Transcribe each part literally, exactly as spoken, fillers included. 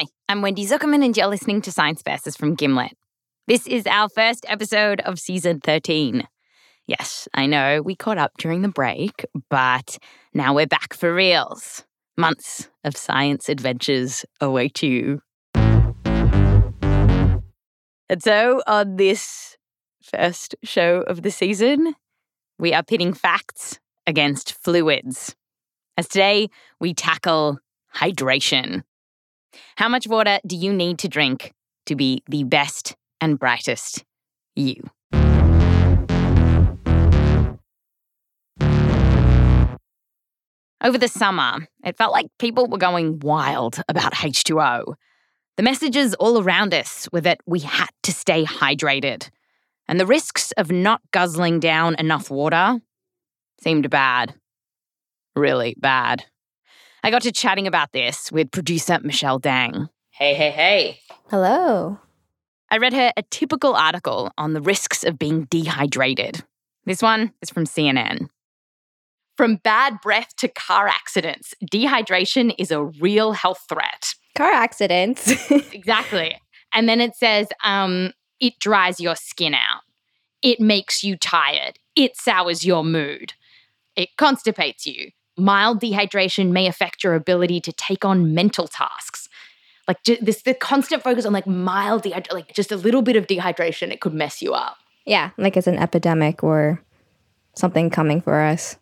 Hi, I'm Wendy Zuckerman and you're listening to Science Versus from Gimlet. This is our first episode of season thirteen. Yes, I know we caught up during the break, but now we're back for reals. Months of science adventures await you. And so on this first show of the season, we are pitting facts against fluids. As today, we tackle hydration. How much water do you need to drink to be the best and brightest you? Over the summer, it felt like people were going wild about H two O. The messages all around us were that we had to stay hydrated, and the risks of not guzzling down enough water seemed bad. Really bad. I got to chatting about this with producer Michelle Dang. Hey, hey, hey. Hello. I read her a typical article on the risks of being dehydrated. This one is from C N N. From bad breath to car accidents, dehydration is a real health threat. Car accidents. Exactly. And then it says, um, it dries your skin out. It makes you tired. It sours your mood. It constipates you. Mild dehydration may affect your ability to take on mental tasks. Like ju- this, the constant focus on like mild dehydration, like just a little bit of dehydration, it could mess you up. Yeah, like it's an epidemic or something coming for us.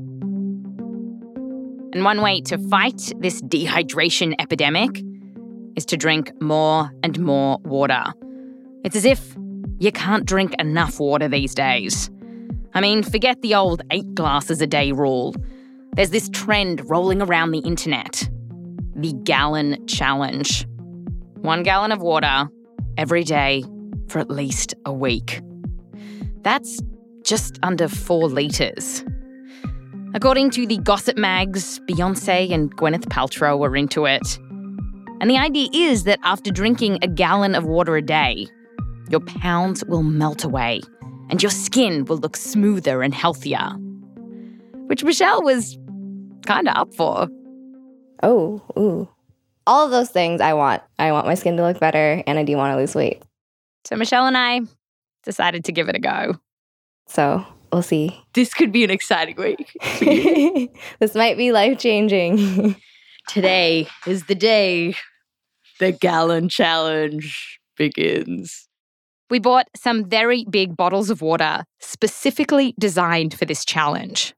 And one way to fight this dehydration epidemic is to drink more and more water. It's as if you can't drink enough water these days. I mean, forget the old eight glasses a day rule. There's this trend rolling around the internet, the gallon challenge. One gallon of water every day for at least a week. That's just under four litres. According to the gossip mags, Beyonce and Gwyneth Paltrow were into it. And the idea is that after drinking a gallon of water a day, your pounds will melt away and your skin will look smoother and healthier. Which Michelle was kind of up for. Oh, ooh. All of those things I want. I want my skin to look better, and I do want to lose weight. So Michelle and I decided to give it a go. So we'll see. This could be an exciting week. This might be life-changing. Today is the day the gallon challenge begins. We bought some very big bottles of water specifically designed for this challenge.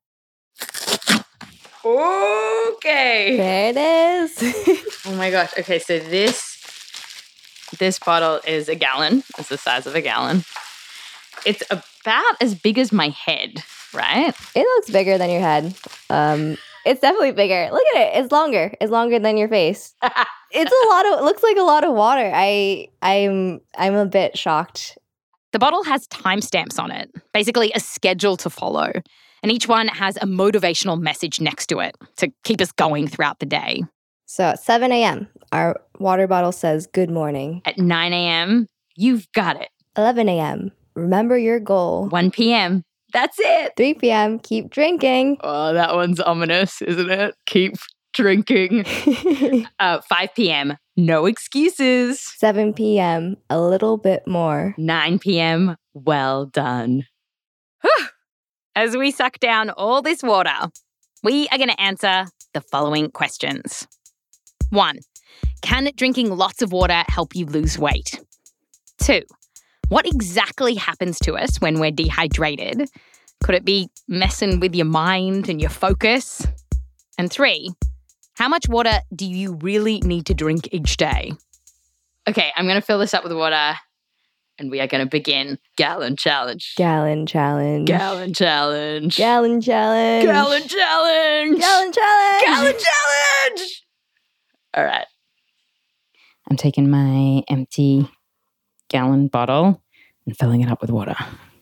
Okay. There it is. Oh my gosh. Okay, so this this bottle is a gallon. It's the size of a gallon. It's about as big as my head, right? It looks bigger than your head. Um, it's definitely bigger. Look at it. It's longer. It's longer than your face. It's a lot of. It looks like a lot of water. I I'm I'm a bit shocked. The bottle has timestamps on it, basically a schedule to follow. And each one has a motivational message next to it to keep us going throughout the day. So at seven a.m., our water bottle says, good morning. At nine a.m., you've got it. eleven a.m., remember your goal. one p.m., that's it. three p.m., keep drinking. Oh, that one's ominous, isn't it? Keep drinking. uh, five p.m., no excuses. seven p.m., a little bit more. nine p.m., well done. Whew. As we suck down all this water, we are going to answer the following questions. One, can drinking lots of water help you lose weight? Two, what exactly happens to us when we're dehydrated? Could it be messing with your mind and your focus? And three, how much water do you really need to drink each day? Okay, I'm going to fill this up with water. And we are going to begin Gallon Challenge. Gallon Challenge. Gallon Challenge. Gallon Challenge. Gallon Challenge. Gallon Challenge. Gallon Challenge. All right. I'm taking my empty gallon bottle and filling it up with water.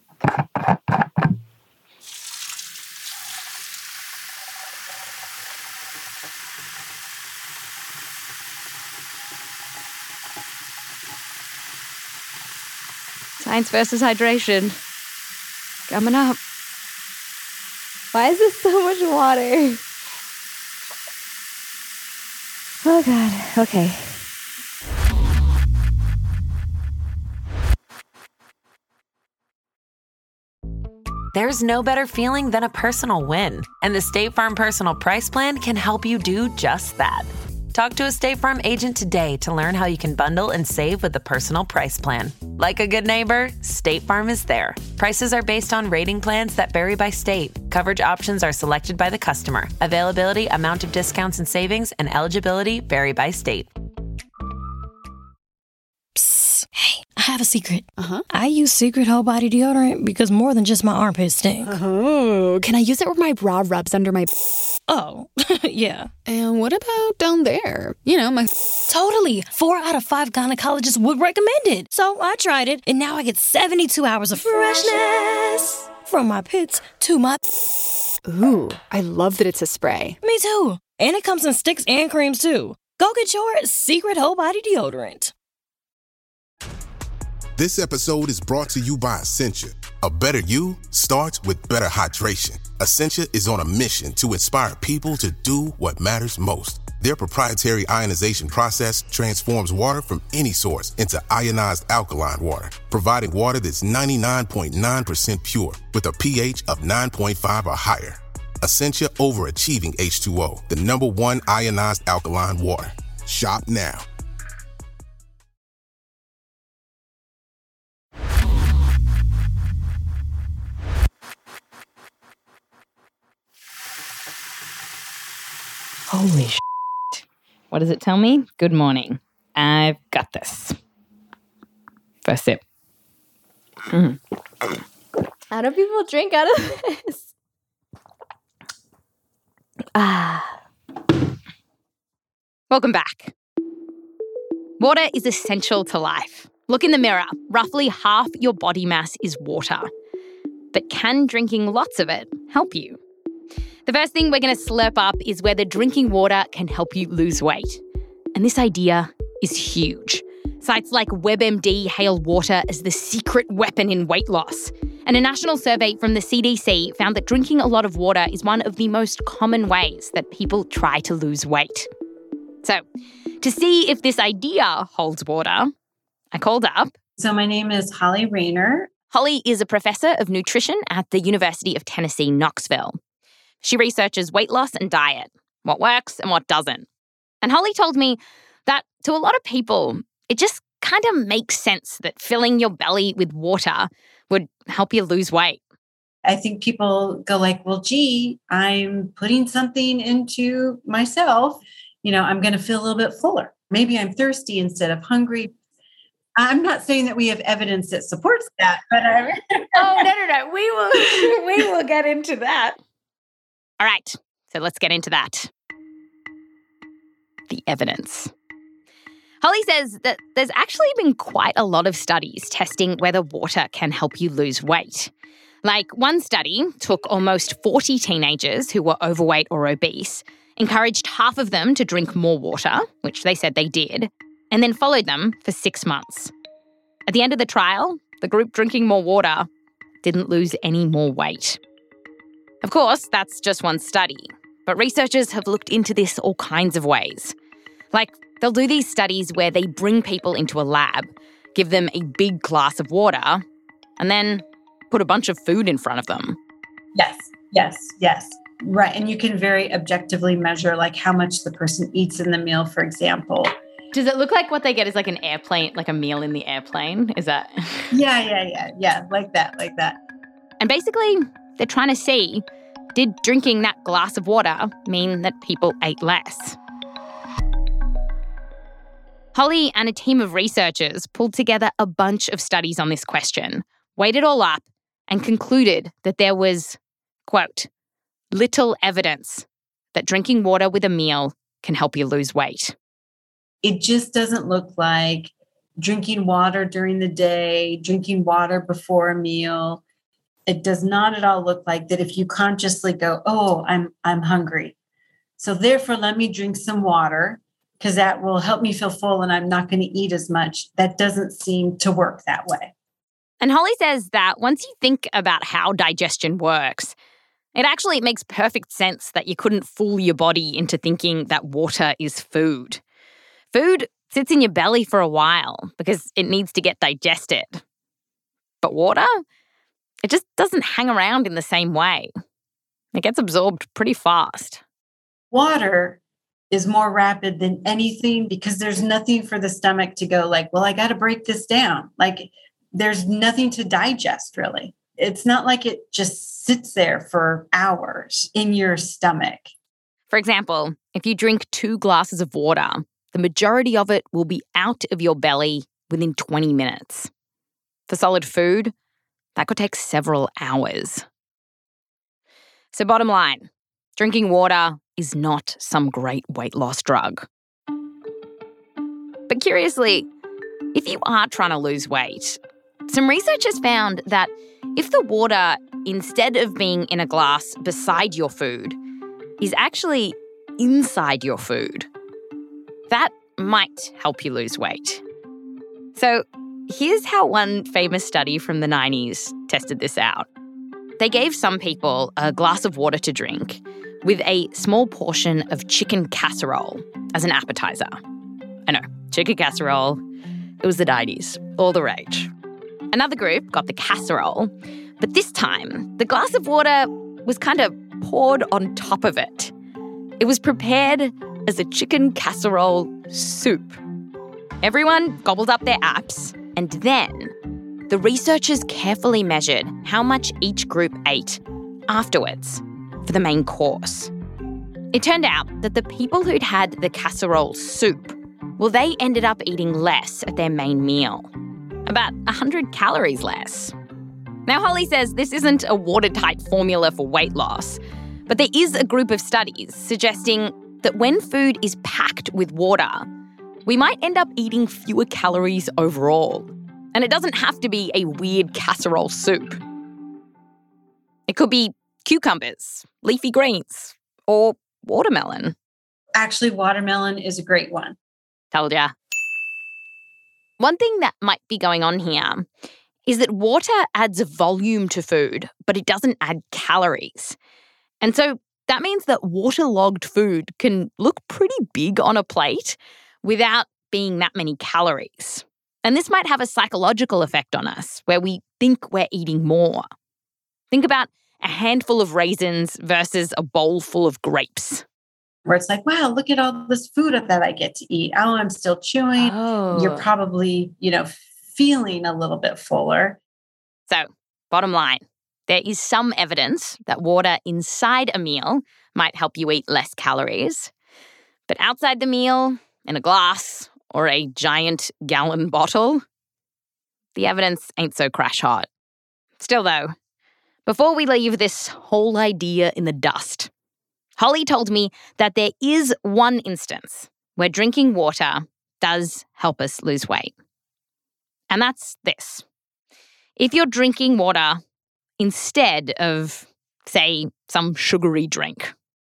Science versus hydration. Coming up. Why is this so much water? Oh, God. Okay. There's no better feeling than a personal win, and the State Farm Personal Price Plan can help you do just that. Talk to a State Farm agent today to learn how you can bundle and save with the Personal Price Plan. Like a good neighbor, State Farm is there. Prices are based on rating plans that vary by state. Coverage options are selected by the customer. Availability, amount of discounts and savings, and eligibility vary by state. Psst. Hey, I have a secret. Uh-huh. I use Secret Whole Body Deodorant because more than just my armpits stink. Oh, can I use it where my bra rubs under my... Oh, yeah. And what about down there? You know, my... Totally. Four out of five gynecologists would recommend it. So I tried it, and now I get seventy-two hours of freshness. From my pits to my... Ooh, I love that it's a spray. Me too. And it comes in sticks and creams too. Go get your Secret Whole Body Deodorant. This episode is brought to you by Essentia. A better you starts with better hydration. Essentia is on a mission to inspire people to do what matters most. Their proprietary ionization process transforms water from any source into ionized alkaline water, providing water that's ninety-nine point nine percent pure with a pH of nine point five or higher. Essentia Overachieving H two O, the number one ionized alkaline water. Shop now. Holy shit. What does it tell me? Good morning. I've got this. First sip. Mm. How do people drink out of this? Ah. Welcome back. Water is essential to life. Look in the mirror. Roughly half your body mass is water. But can drinking lots of it help you? The first thing we're going to slurp up is whether drinking water can help you lose weight. And this idea is huge. Sites like WebMD hail water as the secret weapon in weight loss. And a national survey from the C D C found that drinking a lot of water is one of the most common ways that people try to lose weight. So, to see if this idea holds water, I called up. So my name is Holly Rayner. Holly is a professor of nutrition at the University of Tennessee, Knoxville. She researches weight loss and diet, what works and what doesn't. And Holly told me that to a lot of people, it just kind of makes sense that filling your belly with water would help you lose weight. I think people go like, well, gee, I'm putting something into myself. You know, I'm going to feel a little bit fuller. Maybe I'm thirsty instead of hungry. I'm not saying that we have evidence that supports that, but I... oh, no, no, no. We will, we will get into that. All right, so let's get into that. The evidence. Holly says that there's actually been quite a lot of studies testing whether water can help you lose weight. Like one study took almost forty teenagers who were overweight or obese, encouraged half of them to drink more water, which they said they did, and then followed them for six months. At the end of the trial, the group drinking more water didn't lose any more weight. Of course, that's just one study, but researchers have looked into this all kinds of ways. Like, they'll do these studies where they bring people into a lab, give them a big glass of water, and then put a bunch of food in front of them. Yes, yes, yes. Right, and you can very objectively measure like how much the person eats in the meal, for example. Does it look like what they get is like an airplane, like a meal in the airplane? Is that? Yeah, yeah, yeah, yeah, like that, like that. And basically, they're trying to see, did drinking that glass of water mean that people ate less? Holly and a team of researchers pulled together a bunch of studies on this question, weighed it all up, and concluded that there was, quote, little evidence that drinking water with a meal can help you lose weight. It just doesn't look like drinking water during the day, drinking water before a meal. It does not at all look like that if you consciously go, oh, I'm I'm hungry. So therefore, let me drink some water because that will help me feel full and I'm not going to eat as much. That doesn't seem to work that way. And Holly says that once you think about how digestion works, it actually makes perfect sense that you couldn't fool your body into thinking that water is food. Food sits in your belly for a while because it needs to get digested. But water? it just doesn't hang around in the same way. It gets absorbed pretty fast. Water is more rapid than anything because there's nothing for the stomach to go like, well, I got to break this down. Like there's nothing to digest really. It's not like it just sits there for hours in your stomach. For example, if you drink two glasses of water, the majority of it will be out of your belly within twenty minutes. For solid food, that could take several hours. So bottom line, drinking water is not some great weight loss drug. But curiously, if you are trying to lose weight, some researchers found that if the water, instead of being in a glass beside your food, is actually inside your food, that might help you lose weight. So here's how one famous study from the nineties tested this out. They gave some people a glass of water to drink with a small portion of chicken casserole as an appetizer. I know, chicken casserole, it was the nineties, all the rage. Another group got the casserole, but this time the glass of water was kind of poured on top of it. It was prepared as a chicken casserole soup. Everyone gobbled up their apps, and then the researchers carefully measured how much each group ate afterwards for the main course. It turned out that the people who'd had the casserole soup, well, they ended up eating less at their main meal, about one hundred calories less. Now, Holly says this isn't a watertight formula for weight loss, but there is a group of studies suggesting that when food is packed with water, we might end up eating fewer calories overall. And it doesn't have to be a weird casserole soup. It could be cucumbers, leafy greens, or watermelon. Actually, watermelon is a great one. Told ya. One thing that might be going on here is that water adds volume to food, but it doesn't add calories. And so that means that waterlogged food can look pretty big on a plate without being that many calories. And this might have a psychological effect on us where we think we're eating more. Think about a handful of raisins versus a bowl full of grapes. Where it's like, wow, look at all this food that I get to eat. Oh, I'm still chewing. Oh. You're probably, you know, feeling a little bit fuller. So, bottom line, there is some evidence that water inside a meal might help you eat less calories. But outside the meal, in a glass or a giant gallon bottle, the evidence ain't so crash hot. Still though, before we leave this whole idea in the dust, Holly told me that there is one instance where drinking water does help us lose weight. And that's this. If you're drinking water instead of, say, some sugary drink.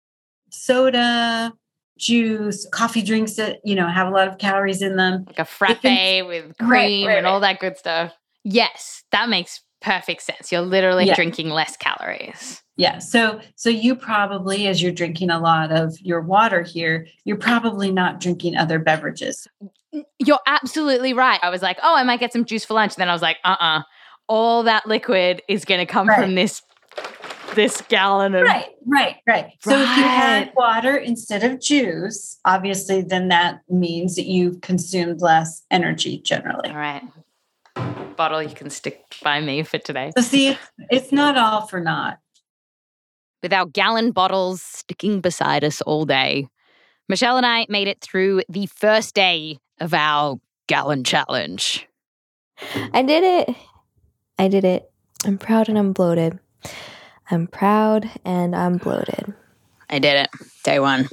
Soda, juice, coffee drinks that, you know, have a lot of calories in them. Like a frappe can, with cream right, right, and all that good stuff. Yes, that makes perfect sense. You're literally yeah. drinking less calories. Yeah. So, so you probably, as you're drinking a lot of your water here, you're probably not drinking other beverages. You're absolutely right. I was like, oh, I might get some juice for lunch. Then I was like, uh-uh. All that liquid is going to come right. from this this gallon of... Right, right, right. right. So if you had water instead of juice, obviously then that means that you've consumed less energy generally. All right. Bottle you can stick by me for today. So see, it's not all for naught. With our gallon bottles sticking beside us all day, Michelle and I made it through the first day of our gallon challenge. I did it. I did it. I'm proud and I'm bloated. I'm proud and I'm bloated. I did it. Day one.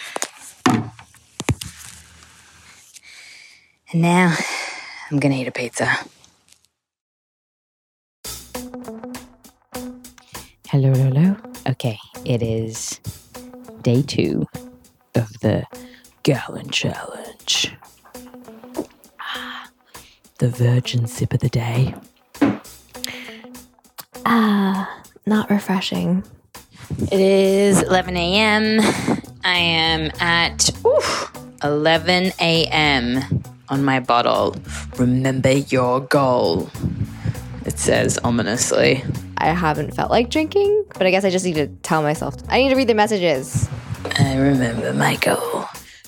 And now I'm going to eat a pizza. Hello, hello, hello. Okay, it is day two of the gallon challenge. Ah, the virgin sip of the day. Ah, not refreshing. It is eleven a.m. I am at oof, eleven a.m. on my bottle. Remember your goal, it says ominously. I haven't felt like drinking, but I guess I just need to tell myself, I need to read the messages. I remember my goal.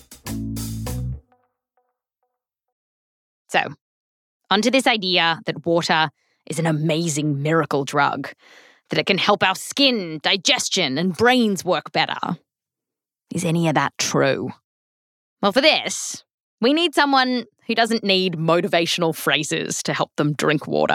So, onto this idea that water is an amazing miracle drug, that it can help our skin, digestion, and brains work better. Is any of that true? Well, for this, we need someone who doesn't need motivational phrases to help them drink water.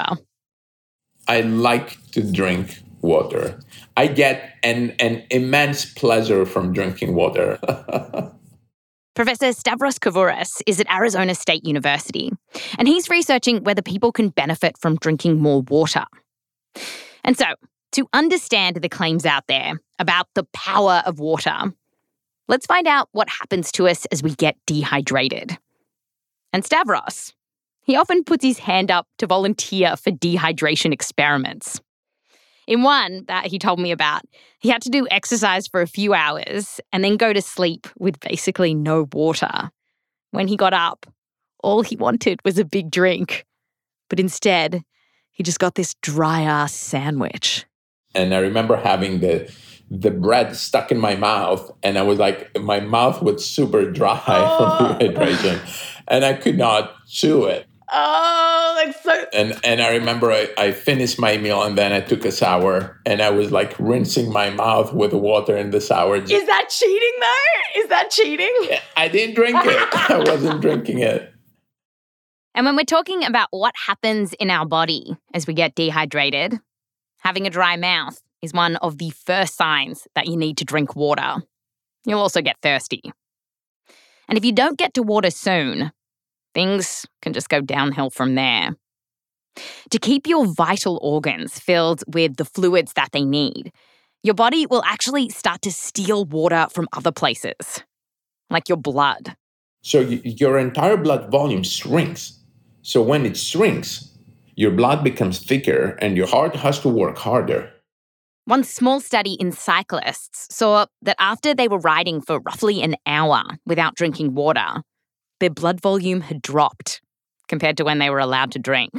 I like to drink water. I get an, an immense pleasure from drinking water. Professor Stavros Kavouras is at Arizona State University, and he's researching whether people can benefit from drinking more water. And so, to understand the claims out there about the power of water, let's find out what happens to us as we get dehydrated. And Stavros, he often puts his hand up to volunteer for dehydration experiments. In one that he told me about, he had to do exercise for a few hours and then go to sleep with basically no water. When he got up, all he wanted was a big drink. But instead, he just got this dry-ass sandwich. And I remember having the the bread stuck in my mouth, and I was like, my mouth was super dry oh. from dehydration, and I could not chew it. Oh, that's so... And and I remember I, I finished my meal, and then I took a shower, and I was like rinsing my mouth with water in the shower. Is that cheating, though? Is that cheating? I didn't drink it. I wasn't drinking it. And when we're talking about what happens in our body as we get dehydrated, having a dry mouth is one of the first signs that you need to drink water. You'll also get thirsty. And if you don't get to water soon, things can just go downhill from there. To keep your vital organs filled with the fluids that they need, your body will actually start to steal water from other places, like your blood. So y- your entire blood volume shrinks. So when it shrinks, your blood becomes thicker and your heart has to work harder. One small study in cyclists saw that after they were riding for roughly an hour without drinking water, their blood volume had dropped compared to when they were allowed to drink.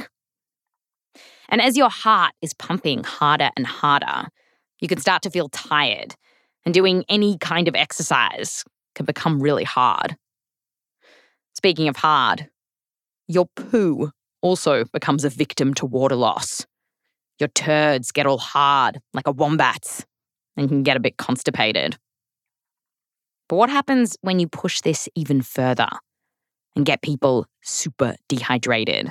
And as your heart is pumping harder and harder, you can start to feel tired, and doing any kind of exercise can become really hard. Speaking of hard, your poo also becomes a victim to water loss. Your turds get all hard, like a wombat's, and you can get a bit constipated. But what happens when you push this even further and get people super dehydrated?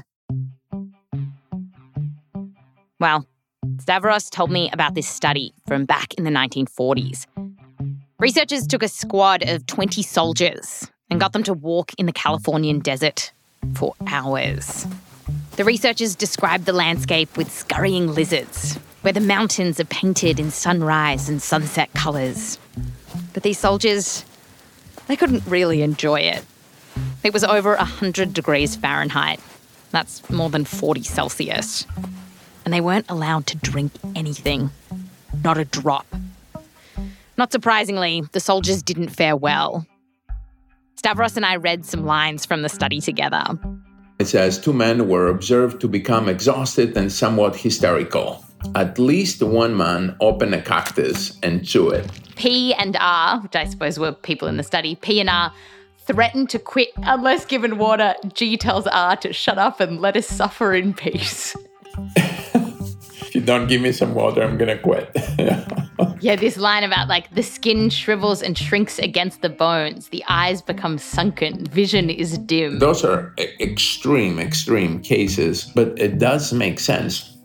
Well, Stavros told me about this study from back in the nineteen forties. Researchers took a squad of twenty soldiers and got them to walk in the Californian desert for hours. The researchers described the landscape with scurrying lizards, where the mountains are painted in sunrise and sunset colours. But these soldiers, they couldn't really enjoy it. It was over one hundred degrees Fahrenheit. That's more than forty Celsius. And they weren't allowed to drink anything. Not a drop. Not surprisingly, the soldiers didn't fare well. Stavros and I read some lines from the study together. It says, two men were observed to become exhausted and somewhat hysterical. At least one man opened a cactus and chewed it. P and R, which I suppose were people in the study, P and R threatened to quit unless given water. G tells R to shut up and let us suffer in peace. If you don't give me some water, I'm going to quit. Yeah, this line about like the skin shrivels and shrinks against the bones, the eyes become sunken, vision is dim. Those are extreme, extreme cases, but it does make sense.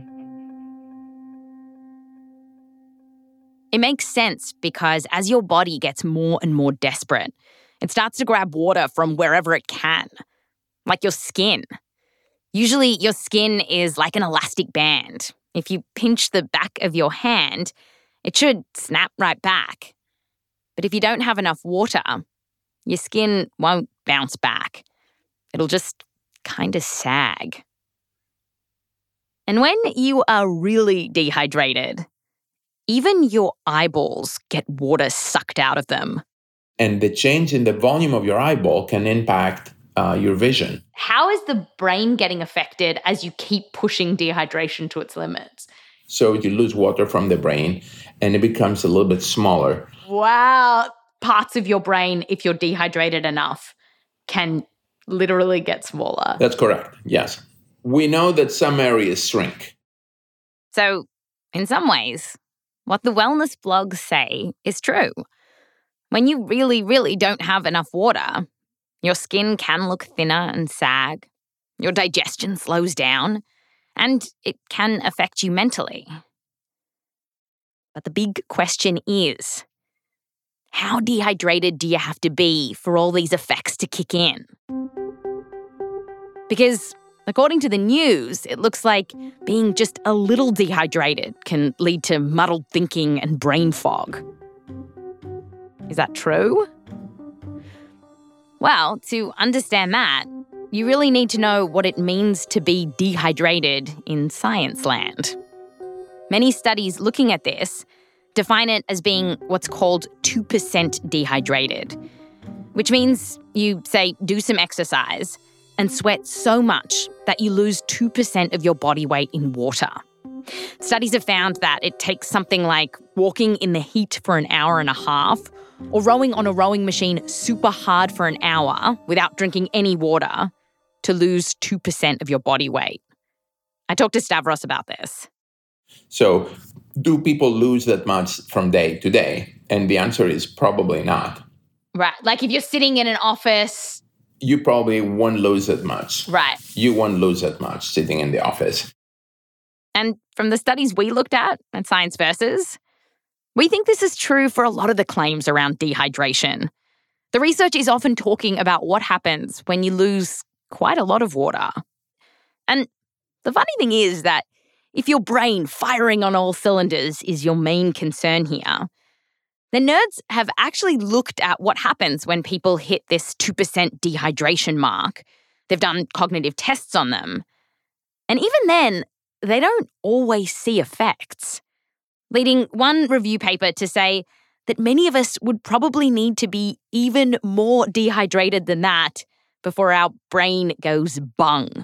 It makes sense because as your body gets more and more desperate, it starts to grab water from wherever it can, like your skin. Usually your skin is like an elastic band. If you pinch the back of your hand, it should snap right back. But if you don't have enough water, your skin won't bounce back. It'll just kind of sag. And when you are really dehydrated, even your eyeballs get water sucked out of them. And the change in the volume of your eyeball can impact uh, your vision. How is the brain getting affected as you keep pushing dehydration to its limits? So you lose water from the brain and it becomes a little bit smaller. Wow. Parts of your brain, if you're dehydrated enough, can literally get smaller. That's correct. Yes. We know that some areas shrink. So, in some ways, what the wellness blogs say is true. When you really, really don't have enough water, your skin can look thinner and sag, your digestion slows down, and it can affect you mentally. But the big question is, how dehydrated do you have to be for all these effects to kick in? Because according to the news, it looks like being just a little dehydrated can lead to muddled thinking and brain fog. Is that true? Well, to understand that, you really need to know what it means to be dehydrated in science land. Many studies looking at this define it as being what's called two percent dehydrated, which means you, say, do some exercise and sweat so much that you lose two percent of your body weight in water. Studies have found that it takes something like walking in the heat for an hour and a half or rowing on a rowing machine super hard for an hour without drinking any water to lose two percent of your body weight. I talked to Stavros about this. So, do people lose that much from day to day? And the answer is probably not. Right. Like if you're sitting in an office, you probably won't lose that much. Right. You won't lose that much sitting in the office. And from the studies we looked at at Science Versus, we think this is true for a lot of the claims around dehydration. The research is often talking about what happens when you lose quite a lot of water. And the funny thing is that if your brain firing on all cylinders is your main concern here, the nerds have actually looked at what happens when people hit this two percent dehydration mark. They've done cognitive tests on them. And even then, they don't always see effects, leading one review paper to say that many of us would probably need to be even more dehydrated than that before our brain goes bung.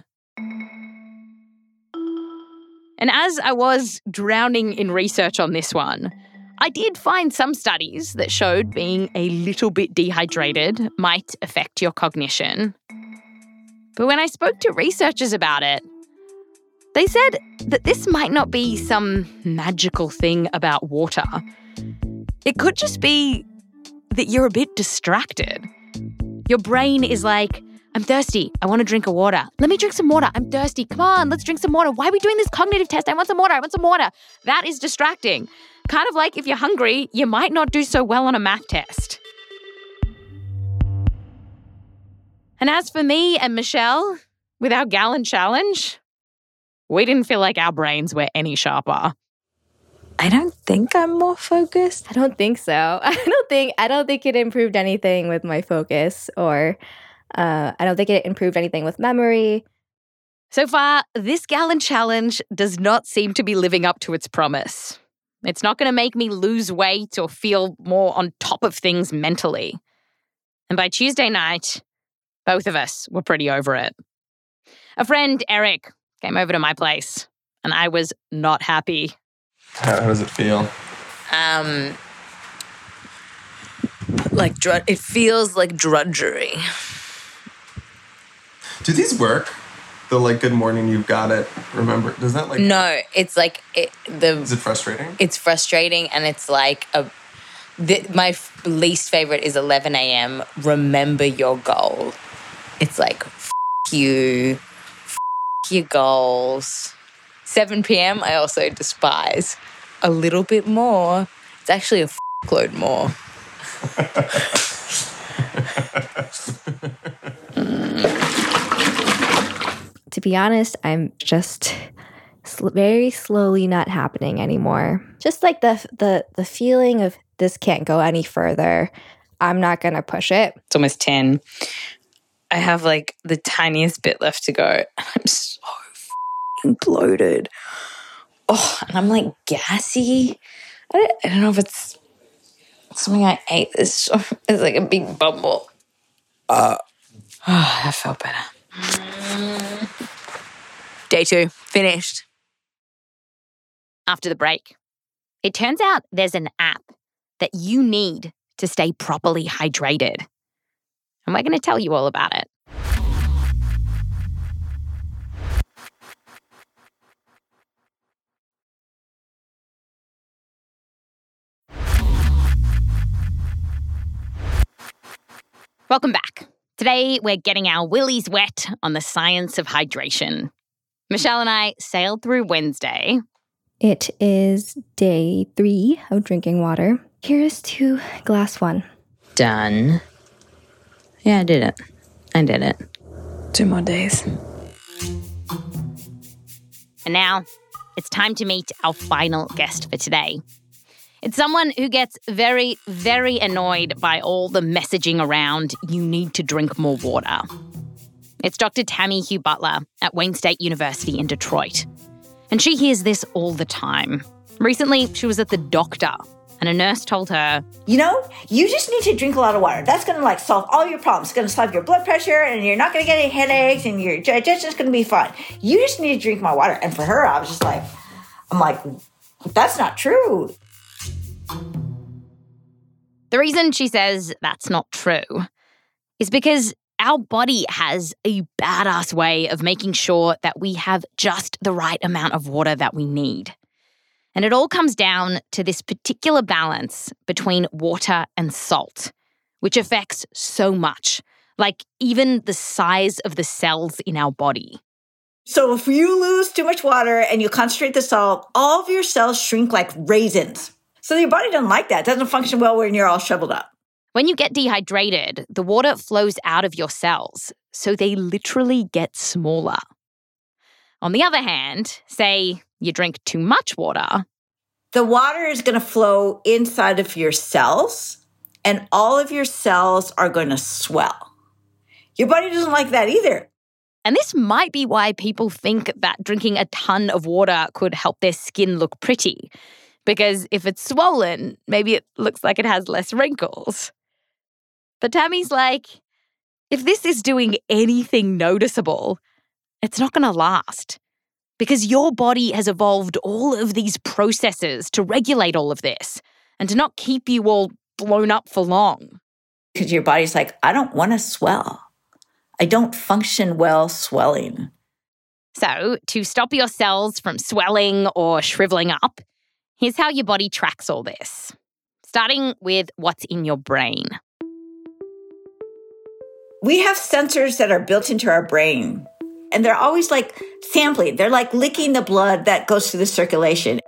And as I was drowning in research on this one, I did find some studies that showed being a little bit dehydrated might affect your cognition. But when I spoke to researchers about it, they said that this might not be some magical thing about water. It could just be that you're a bit distracted. Your brain is like, I'm thirsty. I want to drink a water. Let me drink some water. I'm thirsty. Come on, let's drink some water. Why are we doing this cognitive test? I want some water. I want some water. That is distracting. Kind of like if you're hungry, you might not do so well on a math test. And as for me and Michelle, with our gallon challenge, we didn't feel like our brains were any sharper. I don't think I'm more focused. I don't think so. I don't think I don't think it improved anything with my focus, or uh, I don't think it improved anything with memory. So far, this gallon challenge does not seem to be living up to its promise. It's not going to make me lose weight or feel more on top of things mentally. And by Tuesday night, both of us were pretty over it. A friend, Eric, came over to my place, and I was not happy. How does it feel? Um, like dr- it feels like drudgery. Do these work? The like good morning, you've got it. Remember, does that like? No, it's like it, the. Is it frustrating? It's frustrating, and it's like a. The, my f- least favorite is eleven a.m. Remember your goal. It's like f- you, f- your goals. seven p.m. I also despise. A little bit more. It's actually a f- load more. To be honest, I'm just sl- very slowly not happening anymore. Just like the the the feeling of this can't go any further. I'm not gonna push it. It's almost ten. I have like the tiniest bit left to go. I'm so f***ing bloated. Oh, and I'm like gassy. I don't, I don't know if it's something I ate. It's, it's like a big bubble. Uh, oh, that felt better. Mm. Day two, finished. after the break. It turns out there's an app that you need to stay properly hydrated. And we're going to tell you all about it. Welcome back. Today, we're getting our willies wet on the science of hydration. Michelle and I sailed through Wednesday. It is day three of drinking water. Here's to glass one. Done. Yeah, I did it. I did it. Two more days. And now, it's time to meet our final guest for today. It's someone who gets very, very annoyed by all the messaging around you need to drink more water. It's Doctor Tammy Hugh Butler at Wayne State University in Detroit. And she hears this all the time. Recently, she was at the doctor, and a nurse told her, you know, you just need to drink a lot of water. That's going to like solve all your problems. It's going to solve your blood pressure, and you're not going to get any headaches, and your digestion's going to be fine. You just need to drink more water. And for her, I was just like, I'm like, that's not true. The reason she says that's not true is because our body has a badass way of making sure that we have just the right amount of water that we need. And it all comes down to this particular balance between water and salt, which affects so much, like even the size of the cells in our body. So if you lose too much water and you concentrate the salt, all of your cells shrink like raisins. So your body doesn't like that. It doesn't function well when you're all shriveled up. When you get dehydrated, the water flows out of your cells, so they literally get smaller. On the other hand, say you drink too much water. The water is going to flow inside of your cells, and all of your cells are going to swell. Your body doesn't like that either. And this might be why people think that drinking a ton of water could help their skin look pretty. Because if it's swollen, maybe it looks like it has less wrinkles. But Tammy's like, if this is doing anything noticeable, it's not going to last. Because your body has evolved all of these processes to regulate all of this and to not keep you all blown up for long. Because your body's like, I don't want to swell. I don't function well swelling. So to stop your cells from swelling or shriveling up, here's how your body tracks all this, starting with what's in your brain. We have sensors that are built into our brain, and they're always like sampling. They're like licking the blood that goes through the circulation.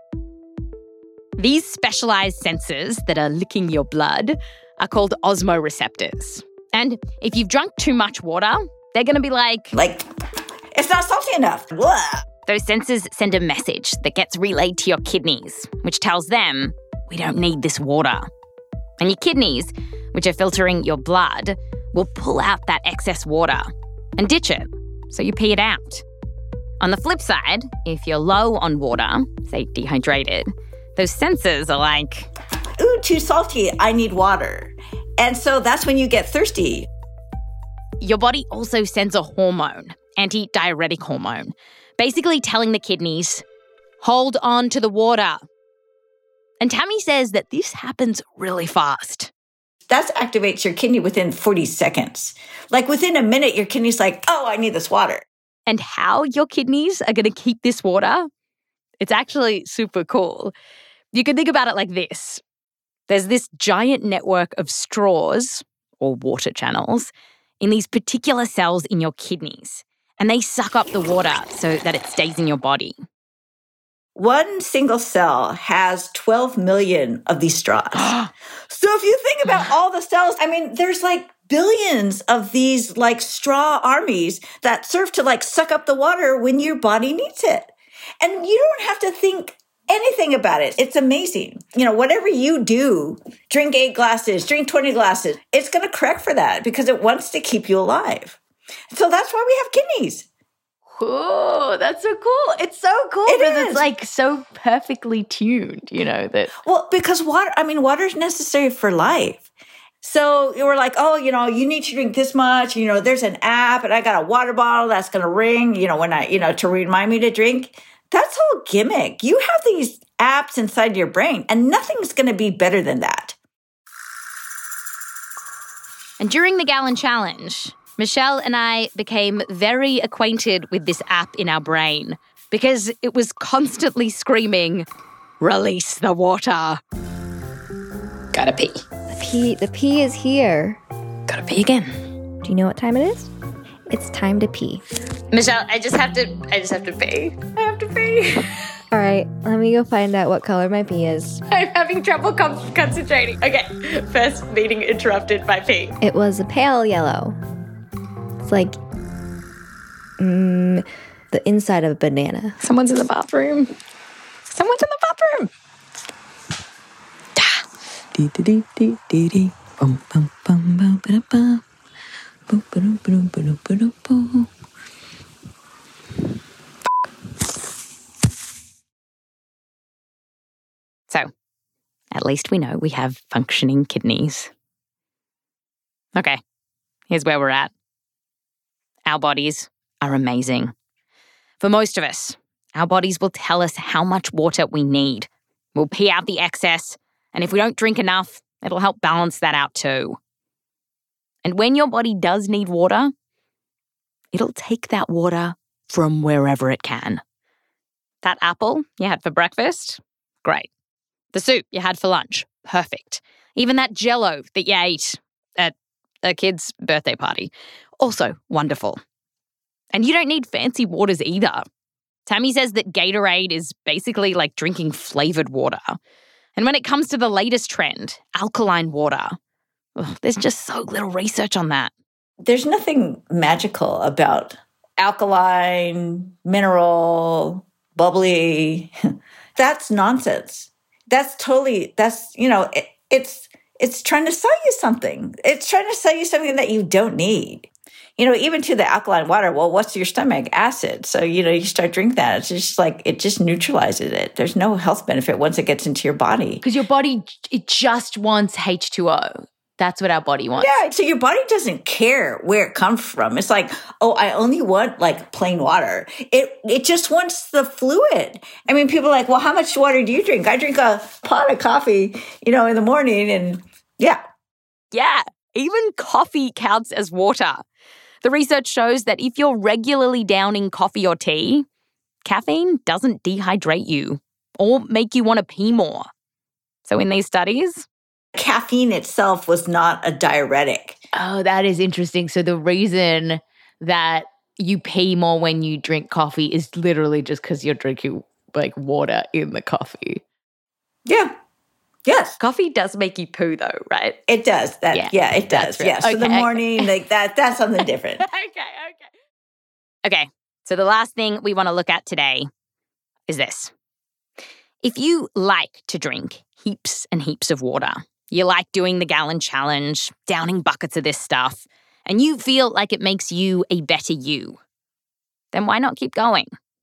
These specialized sensors that are licking your blood are called osmoreceptors. And if you've drunk too much water, they're going to be like... Like, it's not salty enough. Blah. Those sensors send a message that gets relayed to your kidneys, which tells them, we don't need this water. And your kidneys, which are filtering your blood, will pull out that excess water and ditch it, so you pee it out. On the flip side, if you're low on water, say dehydrated, those sensors are like, ooh, too salty, I need water. And so that's when you get thirsty. Your body also sends a hormone, anti-diuretic hormone, basically telling the kidneys, hold on to the water. And Tammy says that this happens really fast. That activates your kidney within forty seconds. Like within a minute, your kidney's like, oh, I need this water. And how your kidneys are going to keep this water? It's actually super cool. You can think about it like this. There's this giant network of straws, or water channels, in these particular cells in your kidneys. And they suck up the water so that it stays in your body. One single cell has twelve million of these straws. So if you think about all the cells, I mean, there's like billions of these like straw armies that serve to like suck up the water when your body needs it. And you don't have to think anything about it. It's amazing. You know, whatever you do, drink eight glasses, drink twenty glasses, it's going to correct for that because it wants to keep you alive. So that's why we have kidneys. Oh, that's so cool. It's so cool it because is. It's like so perfectly tuned, you know, that. Well, because water, I mean, water is necessary for life. So you were like, oh, you know, you need to drink this much. You know, there's an app and I got a water bottle that's going to ring, you know, when I, you know, to remind me to drink. That's whole gimmick. You have these apps inside your brain, and nothing's going to be better than that. And during the Gallon Challenge, Michelle and I became very acquainted with this app in our brain because it was constantly screaming, "Release the water." Gotta pee. The pee, the pee is here. Gotta pee again. Do you know what time it is? It's time to pee. Michelle, I just have to, I just have to pee. I have to pee. All right, let me go find out what color my pee is. I'm having trouble con- concentrating. Okay, first meeting interrupted by pee. It was a pale yellow. It's like mm, the inside of a banana. Someone's in the bathroom. Someone's in the bathroom. Dee dee dee dee dee dee. Bum bum bum bum ba bum. Boom boom boom boom boom boom. So, at least we know we have functioning kidneys. Okay, here's where we're at. Our bodies are amazing. For most of us, our bodies will tell us how much water we need. We'll pee out the excess, and if we don't drink enough, it'll help balance that out too. And when your body does need water, it'll take that water from wherever it can. That apple you had for breakfast? Great. The soup you had for lunch? Perfect. Even that Jell-O that you ate at a kid's birthday party? Also wonderful. And you don't need fancy waters either. Tammy says that Gatorade is basically like drinking flavored water. And when it comes to the latest trend, alkaline water, ugh, there's just so little research on that. There's nothing magical about alkaline, mineral, bubbly. That's nonsense. That's totally, that's, you know, it, it's it's trying to sell you something. It's trying to sell you something that you don't need. You know, even to the alkaline water, well, what's your stomach? Acid. So, you know, you start drinking that. It's just like, it just neutralizes it. There's no health benefit once it gets into your body. Because your body, it just wants H two O. That's what our body wants. Yeah, so your body doesn't care where it comes from. It's like, oh, I only want like plain water. It it just wants the fluid. I mean, people are like, well, how much water do you drink? I drink a pot of coffee, you know, in the morning, and yeah. Yeah, even coffee counts as water. The research shows that if you're regularly downing coffee or tea, caffeine doesn't dehydrate you or make you want to pee more. So in these studies, caffeine itself was not a diuretic. Oh, that is interesting. So the reason that you pee more when you drink coffee is literally just because you're drinking like water in the coffee. Yeah. Yes. Coffee does make you poo though, right? It does. That yeah, yeah it does. Yeah. So okay, the morning, okay. like that, that's something different. okay, okay. Okay. So the last thing we want to look at today is this. If you like to drink heaps and heaps of water, you like doing the gallon challenge, downing buckets of this stuff, and you feel like it makes you a better you, then why not keep going?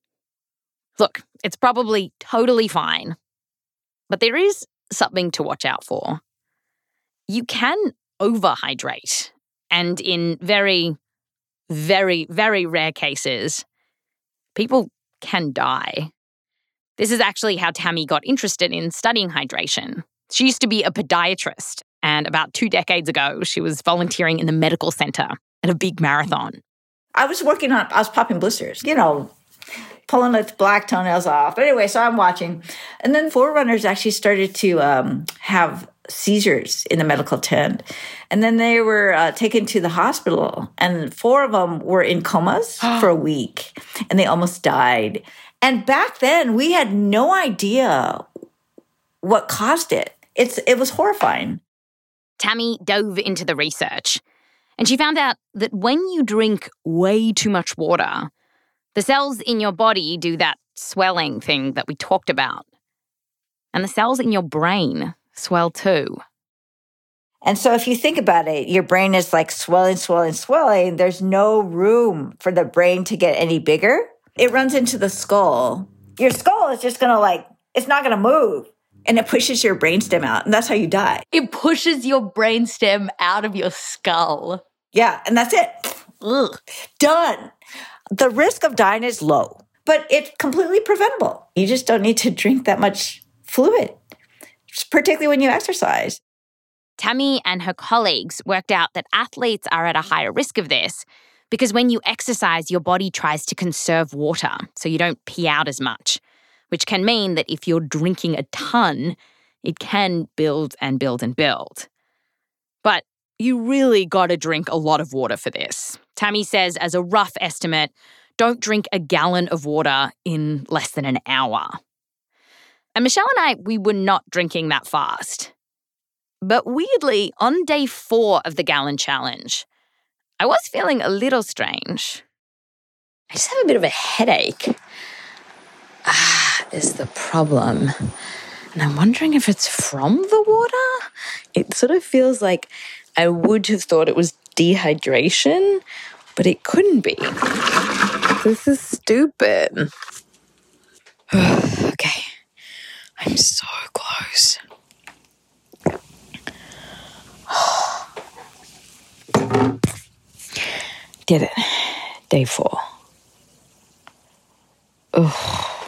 Look, it's probably totally fine, but there is something to watch out for. You can overhydrate, and in very, very, very rare cases, people can die. This is actually how Tammy got interested in studying hydration. She used to be a podiatrist, and about two decades ago, she was volunteering in the medical center at a big marathon. I was working on, I was popping blisters, you know, pulling the black toenails off. But anyway, so I'm watching. And then forerunners actually started to um, have seizures in the medical tent. And then they were uh, taken to the hospital, and four of them were in comas for a week, and they almost died. And back then, we had no idea what caused it. It's It was horrifying. Tammy dove into the research, and she found out that when you drink way too much water, the cells in your body do that swelling thing that we talked about. And the cells in your brain swell too. And so if you think about it, your brain is like swelling, swelling, swelling. There's no room for the brain to get any bigger. It runs into the skull. Your skull is just going to like, it's not going to move. And it pushes your brainstem out. And that's how you die. It pushes your brainstem out of your skull. Yeah. And that's it. Ugh. Done. The risk of dying is low, but it's completely preventable. You just don't need to drink that much fluid, particularly when you exercise. Tammy and her colleagues worked out that athletes are at a higher risk of this because when you exercise, your body tries to conserve water so you don't pee out as much, which can mean that if you're drinking a ton, it can build and build and build. But you really got to drink a lot of water for this. Tammy says, as a rough estimate, don't drink a gallon of water in less than an hour. And Michelle and I, we were not drinking that fast. But weirdly, on day four of the gallon challenge, I was feeling a little strange. I just have a bit of a headache. Ah, is the problem. And I'm wondering if it's from the water? It sort of feels like I would have thought it was dehydration, but it couldn't be. This is stupid. Okay. I'm so close. Did it. Day four. Ugh.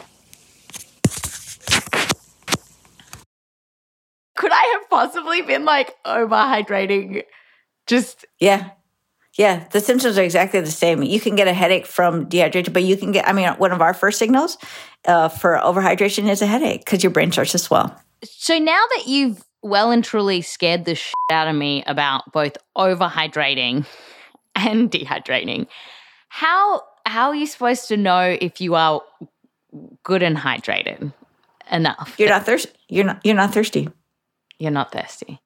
Could I have possibly been like overhydrating? Just yeah. Yeah, the symptoms are exactly the same. You can get a headache from dehydration, but you can get, I mean, one of our first signals uh, for overhydration is a headache because your brain starts to swell. So now that you've well and truly scared the shit out of me about both overhydrating and dehydrating, how how are you supposed to know if you are good and hydrated enough? You're not thirsty. You're not. You're not thirsty. You're not thirsty.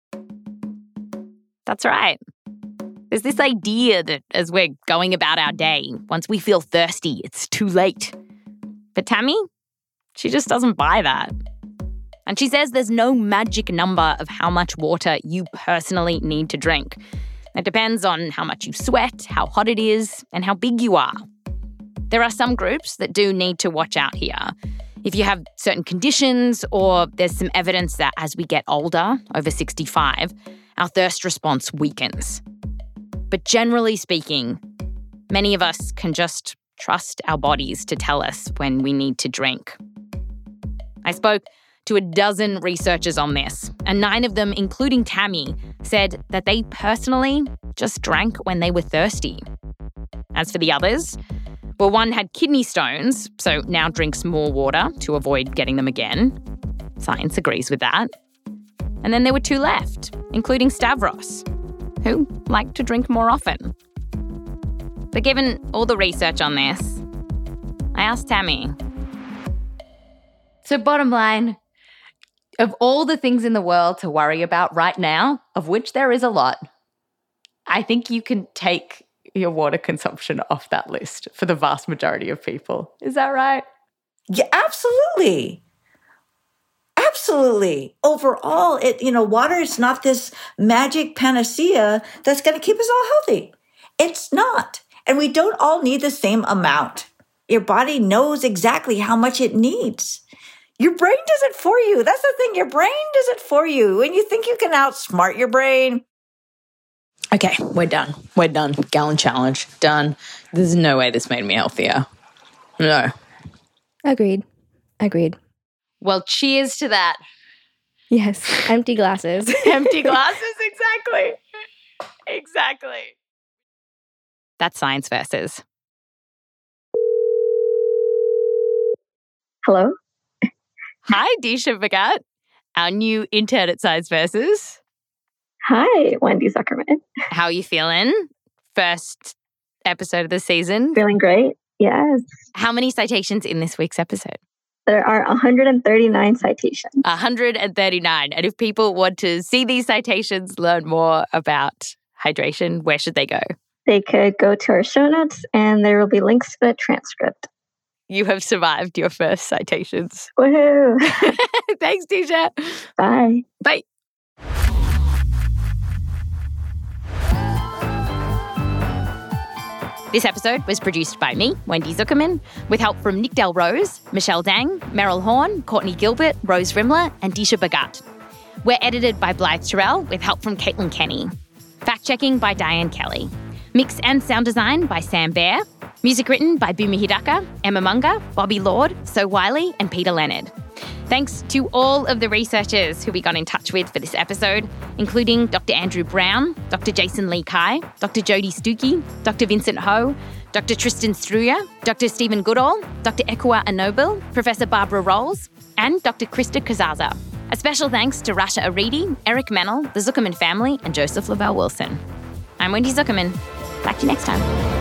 That's right. There's this idea that as we're going about our day, once we feel thirsty, it's too late. But Tammy, she just doesn't buy that. And she says there's no magic number of how much water you personally need to drink. It depends on how much you sweat, how hot it is, and how big you are. There are some groups that do need to watch out here. If you have certain conditions or there's some evidence that as we get older, over sixty-five, our thirst response weakens. But generally speaking, many of us can just trust our bodies to tell us when we need to drink. I spoke to a dozen researchers on this, and nine of them, including Tammy, said that they personally just drank when they were thirsty. As for the others, well, one had kidney stones, so now drinks more water to avoid getting them again. Science agrees with that. And then there were two left, including Stavros, who liked to drink more often. But given all the research on this, I asked Tammy. So bottom line, of all the things in the world to worry about right now, of which there is a lot, I think you can take your water consumption off that list for the vast majority of people. Is that right? Yeah, absolutely. Absolutely. Overall, it you know, water is not this magic panacea that's going to keep us all healthy. It's not. And we don't all need the same amount. Your body knows exactly how much it needs. Your brain does it for you. That's the thing. Your brain does it for you. When you think you can outsmart your brain. Okay, we're done. We're done. Gallon challenge. Done. There's no way this made me healthier. No. Agreed. Agreed. Well, cheers to that. Yes. Empty glasses. Empty glasses, exactly. Exactly. That's Science Versus. Hello? Hi, Disha Bhagat, our new intern at Science Versus. Hi, Wendy Zuckerman. How are you feeling? First episode of the season. Feeling great, yes. How many citations in this week's episode? There are one hundred thirty-nine citations. one hundred thirty-nine. And if people want to see these citations, learn more about hydration, where should they go? They could go to our show notes and there will be links to the transcript. You have survived your first citations. Woohoo! Thanks, Disha. Bye. Bye. This episode was produced by me, Wendy Zuckerman, with help from Nick Delrose, Michelle Dang, Meryl Horn, Courtney Gilbert, Rose Rimler, and Disha Bhagat. We're edited by Blythe Terrell with help from Caitlin Kenny. Fact-checking by Diane Kelly. Mix and sound design by Sam Baer. Music written by Boomer Hidaka, Emma Munga, Bobby Lord, So Wiley, and Peter Leonard. Thanks to all of the researchers who we got in touch with for this episode, including Doctor Andrew Brown, Doctor Jason Lee Kai, Doctor Jody Stuckey, Doctor Vincent Ho, Doctor Tristan Struyer, Doctor Stephen Goodall, Doctor Ekua Anobil, Professor Barbara Rolls, and Doctor Krista Kazaza. A special thanks to Rasha Aridi, Eric Mennel, the Zuckerman family, and Joseph Lavelle Wilson. I'm Wendy Zuckerman. Back to you next time.